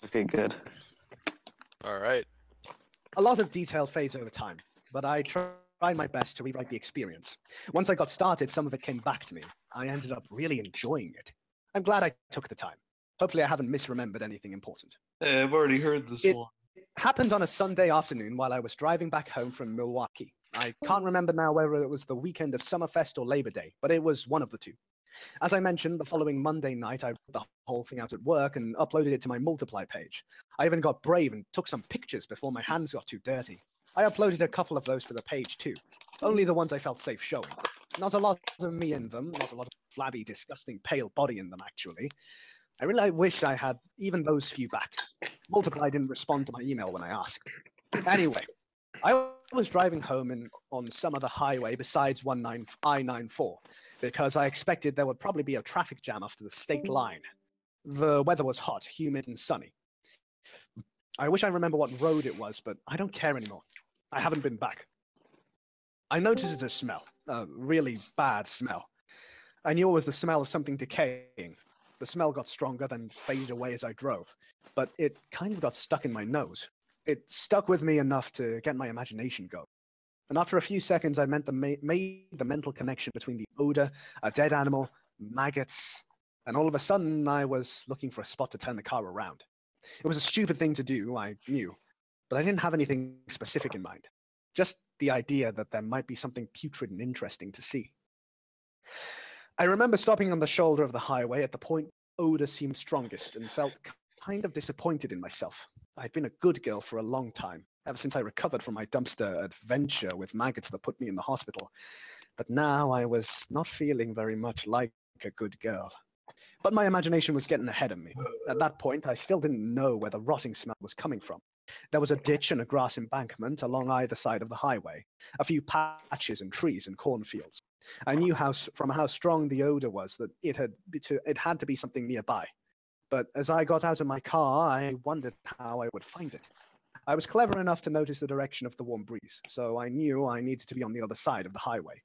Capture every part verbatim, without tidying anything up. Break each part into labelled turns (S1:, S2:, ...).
S1: Okay, good.
S2: All right.
S3: A lot of detail fades over time, but I tried my best to rewrite the experience. Once I got started, some of it came back to me. I ended up really enjoying it. I'm glad I took the time. Hopefully, I haven't misremembered anything important.
S4: Hey, I've already heard this
S3: It
S4: one.
S3: happened on a Sunday afternoon while I was driving back home from Milwaukee. I can't remember now whether it was the weekend of Summerfest or Labor Day, but it was one of the two. As I mentioned, the following Monday night, I wrote the whole thing out at work and uploaded it to my Multiply page. I even got brave and took some pictures before my hands got too dirty. I uploaded a couple of those to the page too, only the ones I felt safe showing. Not a lot of me in them, not a lot of flabby, disgusting, pale body in them, actually. I really wish I had even those few back. Multiply didn't respond to my email when I asked. Anyway, I was driving home in, on some other highway besides I ninety-four because I expected there would probably be a traffic jam after the state line. The weather was hot, humid, and sunny. I wish I remember what road it was, but I don't care anymore. I haven't been back. I noticed a smell, a really bad smell. I knew it was the smell of something decaying. The smell got stronger, then faded away as I drove, but it kind of got stuck in my nose. It stuck with me enough to get my imagination going. And after a few seconds, I meant the ma- made the mental connection between the odor, a dead animal, maggots, and all of a sudden I was looking for a spot to turn the car around. It was a stupid thing to do, I knew, but I didn't have anything specific in mind. Just the idea that there might be something putrid and interesting to see. I remember stopping on the shoulder of the highway at the point odor seemed strongest and felt kind of disappointed in myself. I'd been a good girl for a long time, ever since I recovered from my dumpster adventure with maggots that put me in the hospital. But now I was not feeling very much like a good girl. But my imagination was getting ahead of me. At that point, I still didn't know where the rotting smell was coming from. There was a ditch and a grass embankment along either side of the highway, a few patches and trees and cornfields. I knew how, from how strong the odor was that it had, to, it had to be something nearby. But as I got out of my car, I wondered how I would find it. I was clever enough to notice the direction of the warm breeze, so I knew I needed to be on the other side of the highway.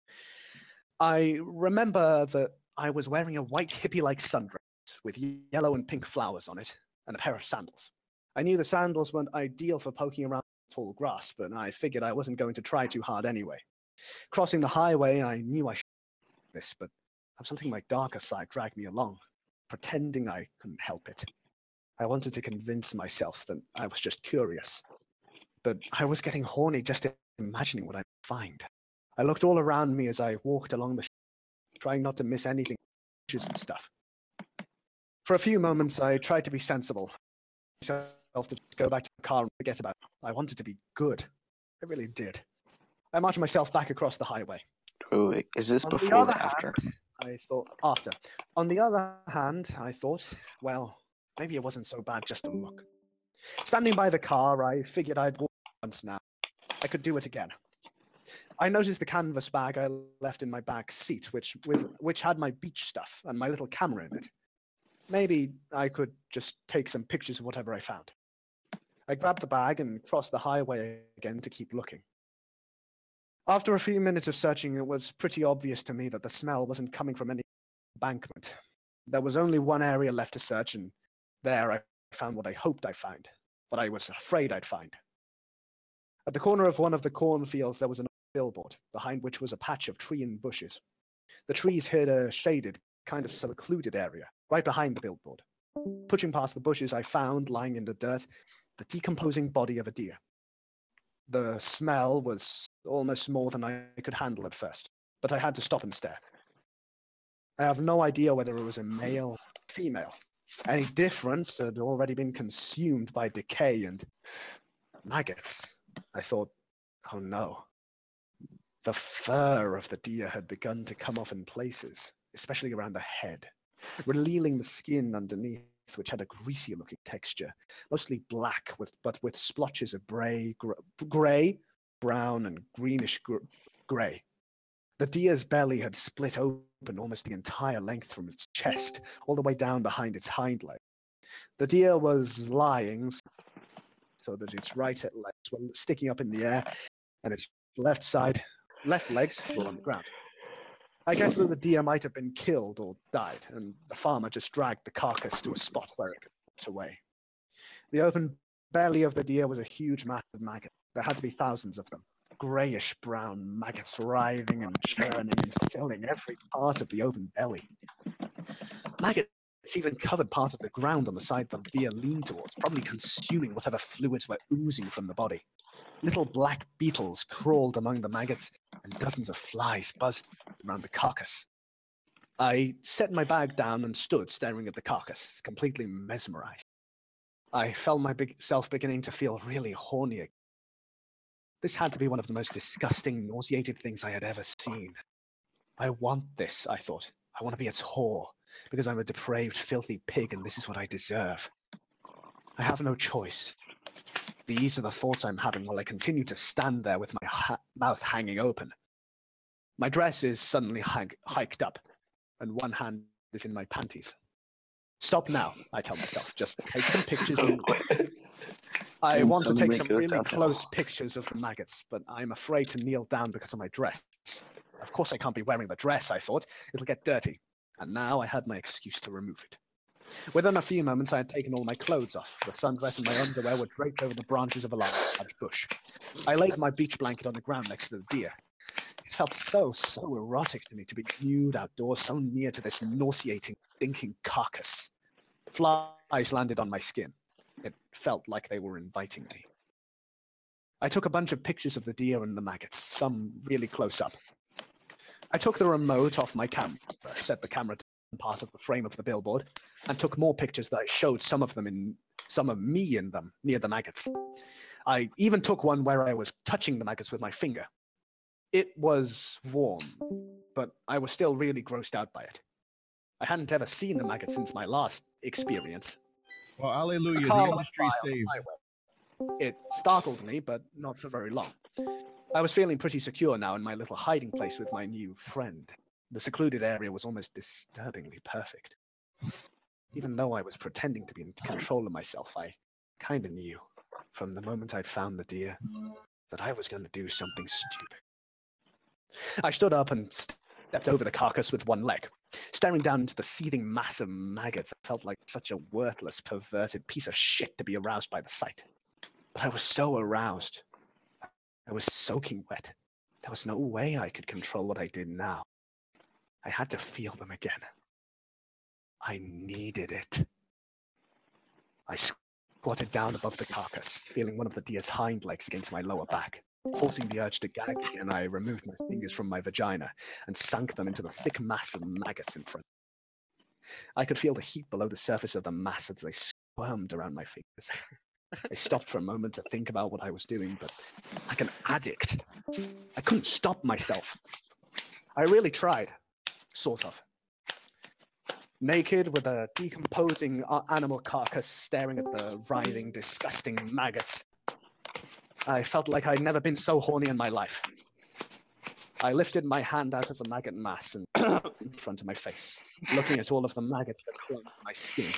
S3: I remember that I was wearing a white hippie-like sundress with yellow and pink flowers on it, and a pair of sandals. I knew the sandals weren't ideal for poking around tall grass, but I figured I wasn't going to try too hard anyway. Crossing the highway, I knew I should do this, but something my darker side dragged me along, pretending I couldn't help it. I wanted to convince myself that I was just curious, but I was getting horny just imagining what I'd find. I looked all around me as I walked along the shore, trying not to miss anything, and stuff. For a few moments, I tried to be sensible, myself to go back to the car and forget about it. I wanted to be good. I really did. I marched myself back across the highway.
S1: Wait, wait, is this
S3: On
S1: before
S3: the
S1: or
S3: other
S1: after?
S3: hand, I thought after. On the other hand, I thought, well, maybe it wasn't so bad just to look. Standing by the car, I figured I'd walked once now. I could do it again. I noticed the canvas bag I left in my back seat, which with which had my beach stuff and my little camera in it. Maybe I could just take some pictures of whatever I found. I grabbed the bag and crossed the highway again to keep looking. After a few minutes of searching, it was pretty obvious to me that the smell wasn't coming from any embankment. There was only one area left to search, and there I found what I hoped I'd find, what I was afraid I'd find. At the corner of one of the cornfields, there was an billboard, behind which was a patch of tree and bushes. The trees hid a shaded, kind of secluded area, right behind the billboard. Pushing past the bushes, I found, lying in the dirt, the decomposing body of a deer. The smell was almost more than I could handle at first, but I had to stop and stare. I have no idea whether it was a male or female. Any difference had already been consumed by decay and maggots. I thought, oh no. The fur of the deer had begun to come off in places, especially around the head, revealing the skin underneath, which had a greasy-looking texture, mostly black, with but with splotches of gray, gr- gray, brown, and greenish gr- gray. The deer's belly had split open almost the entire length from its chest, all the way down behind its hind leg. The deer was lying so that its right legs were sticking up in the air, and its left side, left legs were on the ground. I guess that the deer might have been killed or died, and the farmer just dragged the carcass to a spot where it could put away. The open belly of the deer was a huge mass of maggots. There had to be thousands of them. Greyish brown maggots writhing and churning and filling every part of the open belly. Maggots even covered part of the ground on the side the deer leaned towards, probably consuming whatever fluids were oozing from the body. Little black beetles crawled among the maggots, and dozens of flies buzzed around the carcass. I set my bag down and stood staring at the carcass, completely mesmerized. I felt myself beginning to feel really horny. This had to be one of the most disgusting, nauseating things I had ever seen. I want this, I thought. I want to be its whore, because I'm a depraved, filthy pig, and this is what I deserve. I have no choice. These are the thoughts I'm having while I continue to stand there with my ha mouth hanging open. My dress is suddenly hiked up, and one hand is in my panties. Stop now, I tell myself. Just take some pictures and I want to take some really close pictures of the maggots, but I'm afraid to kneel down because of my dress. Of course I can't be wearing the dress, I thought. It'll get dirty. And now I had my excuse to remove it. Within a few moments, I had taken all my clothes off. The sundress and my underwear were draped over the branches of a large bush. I laid my beach blanket on the ground next to the deer. It felt so, so erotic to me to be nude outdoors, so near to this nauseating, stinking carcass. Flies landed on my skin. It felt like they were inviting me. I took a bunch of pictures of the deer and the maggots, some really close up. I took the remote off my camera, set the camera down part of the frame of the billboard, and took more pictures that I showed some of them in, some of me in them, near the maggots. I even took one where I was touching the maggots with my finger. It was warm, but I was still really grossed out by it. I hadn't ever seen the maggots since my last experience.
S1: Well, hallelujah, the industry's saved.
S3: It startled me, but not for very long. I was feeling pretty secure now in my little hiding place with my new friend. The secluded area was almost disturbingly perfect. Even though I was pretending to be in control of myself, I kind of knew, from the moment I'd found the deer, that I was going to do something stupid. I stood up and stepped over the carcass with one leg. Staring down into the seething mass of maggots, I felt like such a worthless, perverted piece of shit to be aroused by the sight. But I was so aroused. I was soaking wet. There was no way I could control what I did now. I had to feel them again. I needed it. I squatted down above the carcass, feeling one of the deer's hind legs against my lower back. Forcing the urge to gag again, I removed my fingers from my vagina and sunk them into the thick mass of maggots in front. I could feel the heat below the surface of the mass as they squirmed around my fingers. I stopped for a moment to think about what I was doing, but like an addict, I couldn't stop myself. I really tried, sort of. Naked with a decomposing animal carcass staring at the writhing, disgusting maggots, I felt like I'd never been so horny in my life. I lifted my hand out of the maggot mass and in front of my face, looking at all of the maggots that clung to my skin.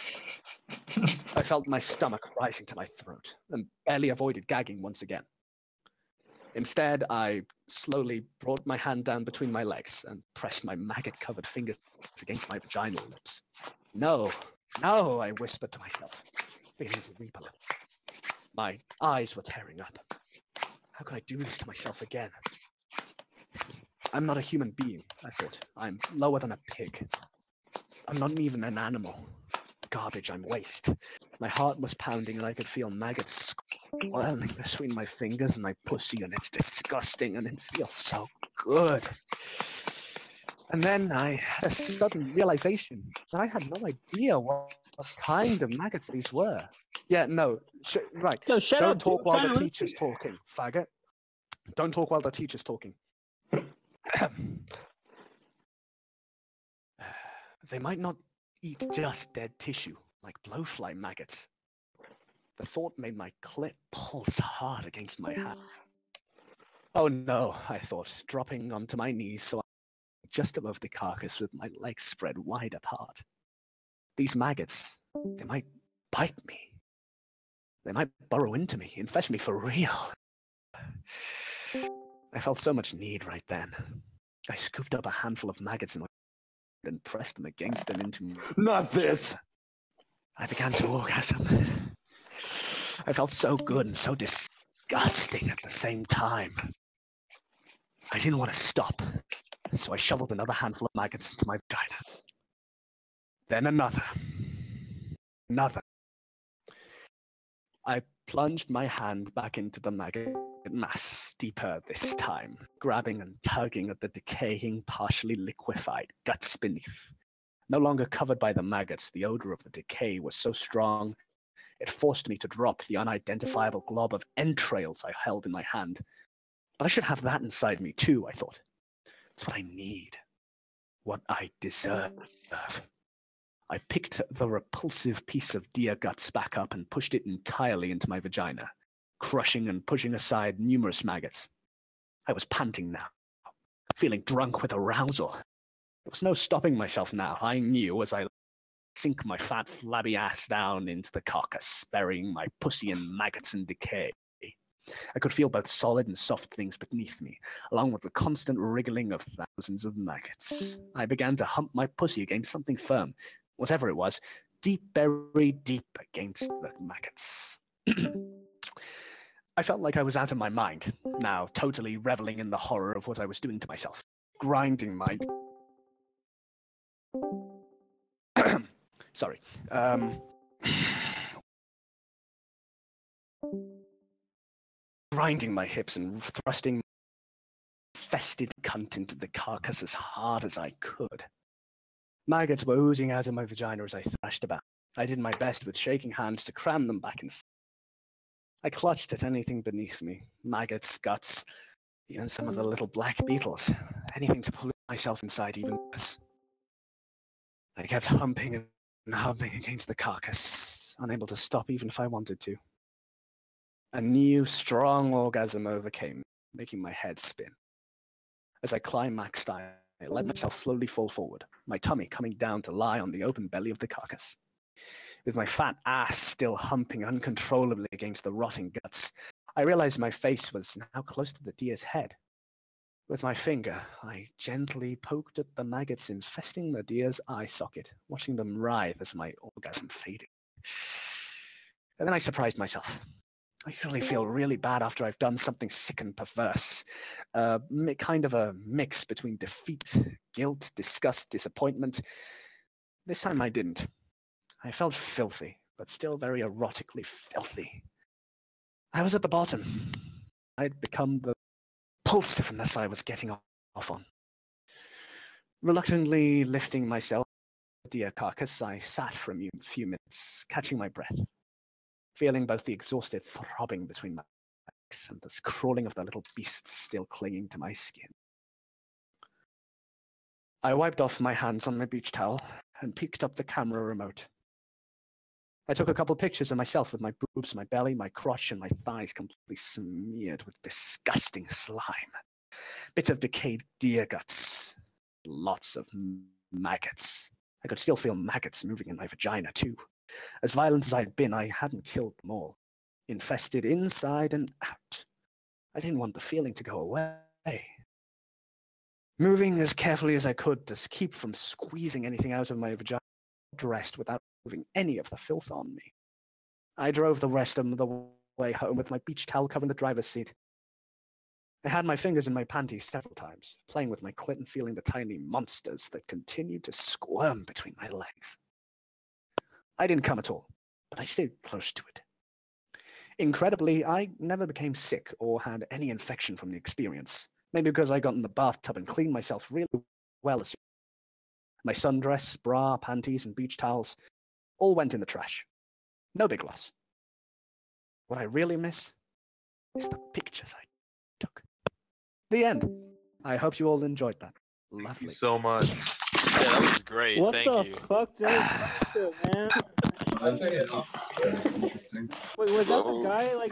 S3: I felt my stomach rising to my throat and barely avoided gagging once again. Instead, I slowly brought my hand down between my legs and pressed my maggot-covered fingers against my vaginal lips. No, no, I whispered to myself, beginning to weep a little. My eyes were tearing up. How could I do this to myself again? I'm not a human being, I thought. I'm lower than a pig. I'm not even an animal. Garbage, I'm waste. My heart was pounding and I could feel maggots squirming between my fingers and my pussy, and it's disgusting and it feels so good. And then I had a sudden realization that I had no idea what, what kind of maggots these were. Yeah, no, sh right.
S4: Yo, shut
S3: Don't
S4: up,
S3: talk
S4: dude.
S3: while
S4: I'm
S3: the
S4: trying to
S3: teacher's
S4: listen.
S3: talking, faggot. Don't talk while the teacher's talking. They might not eat just dead tissue, like blowfly maggots. The thought made my clit pulse hard against my hand. Oh no, I thought, dropping onto my knees so I'm just above the carcass with my legs spread wide apart. These maggots, they might bite me. They might burrow into me, infest me for real. I felt so much need right then. I scooped up a handful of maggots and and pressed them against and into me.
S4: Not this.
S3: I began to orgasm. I felt so good and so disgusting at the same time. I didn't want to stop, so I shoveled another handful of maggots into my vagina. Then another. Another. I plunged my hand back into the maggot mass, deeper this time, grabbing and tugging at the decaying, partially liquefied guts beneath. No longer covered by the maggots, the odor of the decay was so strong, it forced me to drop the unidentifiable glob of entrails I held in my hand. But I should have that inside me too, I thought. It's what I need. What I deserve. I picked the repulsive piece of deer guts back up and pushed it entirely into my vagina, crushing and pushing aside numerous maggots. I was panting now, feeling drunk with arousal. There was no stopping myself now. I knew as I sink my fat, flabby ass down into the carcass, burying my pussy in maggots and decay. I could feel both solid and soft things beneath me, along with the constant wriggling of thousands of maggots. I began to hump my pussy against something firm, whatever it was, deep buried deep against the maggots. I felt like I was out of my mind, now totally reveling in the horror of what I was doing to myself, grinding my... Sorry. Um... grinding my hips and thrusting my fested cunt into the carcass as hard as I could. Maggots were oozing out of my vagina as I thrashed about. I did my best with shaking hands to cram them back inside. I clutched at anything beneath me, maggots, guts, even some of the little black beetles, anything to pull myself inside even worse. I kept humping and humping against the carcass, unable to stop even if I wanted to. A new, strong orgasm overcame me, making my head spin. As I climaxed, I let myself slowly fall forward, my tummy coming down to lie on the open belly of the carcass. With my fat ass still humping uncontrollably against the rotting guts, I realized my face was now close to the deer's head. With my finger, I gently poked at the maggots infesting the deer's eye socket, watching them writhe as my orgasm faded. And then I surprised myself. I usually feel really bad after I've done something sick and perverse. Uh, kind of a mix between defeat, guilt, disgust, disappointment. This time I didn't. I felt filthy, but still very erotically filthy. I was at the bottom. I'd become the pulsiveness I was getting off on. Reluctantly lifting myself from the deer carcass, I sat for a few minutes, catching my breath, feeling both the exhausted throbbing between my legs and the crawling of the little beasts still clinging to my skin. I wiped off my hands on my beach towel and picked up the camera remote. I took a couple pictures of myself with my boobs, my belly, my crotch, and my thighs completely smeared with disgusting slime. Bits of decayed deer guts. Lots of maggots. I could still feel maggots moving in my vagina, too. As violent as I'd been, I hadn't killed them all. Infested inside and out. I didn't want the feeling to go away. Moving as carefully as I could to keep from squeezing anything out of my vagina, dressed without moving any of the filth on me. I drove the rest of the way home with my beach towel covering the driver's seat. I had my fingers in my panties several times, playing with my clit and feeling the tiny monsters that continued to squirm between my legs. I didn't come at all, but I stayed close to it. Incredibly, I never became sick or had any infection from the experience. Maybe because I got in the bathtub and cleaned myself really well. My sundress, bra, panties, and beach towels all went in the trash. No big loss. What I really miss is the pictures I took. The end. I hope you all enjoyed that.
S2: Thank
S3: Lovely.
S2: you so much. Yeah, that was great.
S4: What
S2: Thank
S4: the
S2: you.
S4: fuck did this talk to, man?
S5: That's interesting.
S4: Wait, was that the
S2: Whoa.
S4: guy like